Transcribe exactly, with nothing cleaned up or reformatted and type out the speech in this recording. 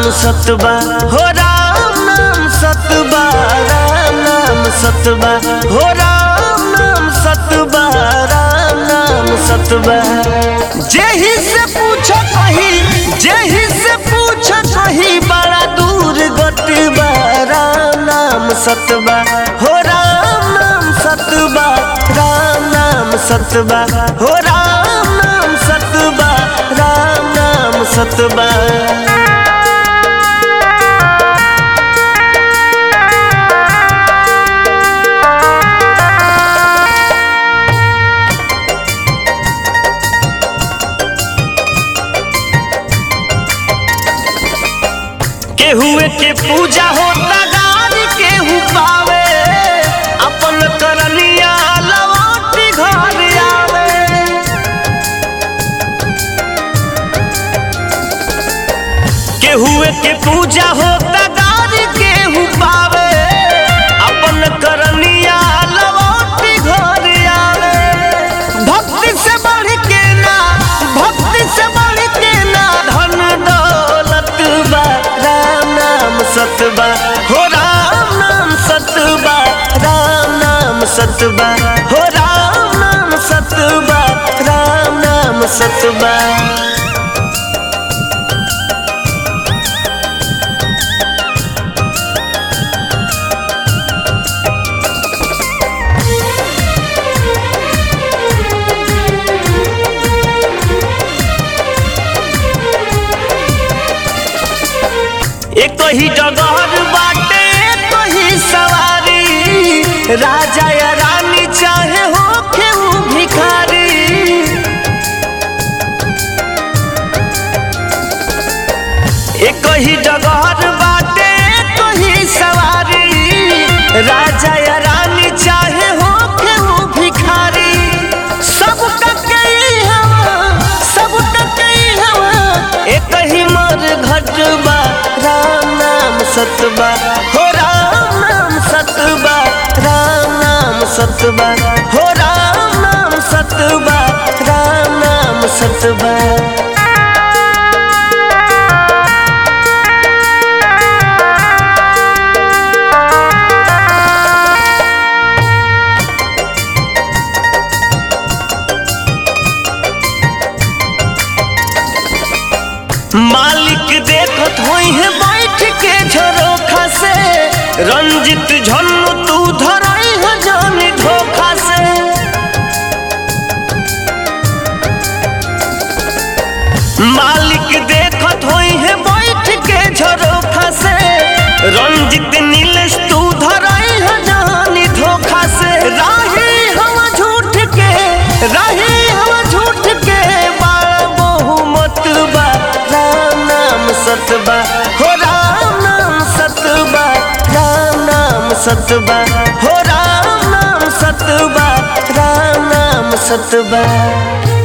सतबा हो राम नाम सतबा, राम नाम सतबा हो राम नाम सतबा, राम नाम सतबा। जेहि से पूछ कही जेहि से पूछ कही बड़ा दूर गतबा, राम नाम सतबा हो राम नाम सतबा, राम नाम सतबा हो राम नाम सतबा, राम नाम सतबा। केहुए के पूजा होता गारी केहू पावे, अपन करनिया लौटी घर आवे। केहुए के पूजा होता गारी केहू पावे, अपन करनिया लौटी घर आवे। भक्ति से बढ़ के ना भक्ति से बढ़ के ना धन दौलत बा, सतबा हो राम नाम सतबा, राम नाम सतबा हो राम नाम सतबा, राम नाम सतबा। एक ही डगर बाटे एक ही सवारी, राजा या रानी चाहे हो केहू भिखारी। एक ही डगर बाटे एक ही सवारी, राजा या रानी चाहे हो केहू भिखारी। सब टकई हवा सब टकई हवा एक ही मर घटबा, राम नाम सतबा हो राम नाम सतबा, राम नाम सतबा हो राम नाम सतबा, राम नाम सतबा। मालिक देखत होई है बैठ के झरोखा से, रंजित झन्नु तू धराई है जानी धोखा से। मालिक देखत होई है बैठ के झरोखा से, रंजित नीलेश तू धराई है जानी धोखा से। राही हवा झूठ के राही हवा झूठ के बाल बहुमत बा, राम नाम सतबा हो राम नाम सतबा, राम नाम सतबा हो राम नाम सतबा, राम नाम सतबा।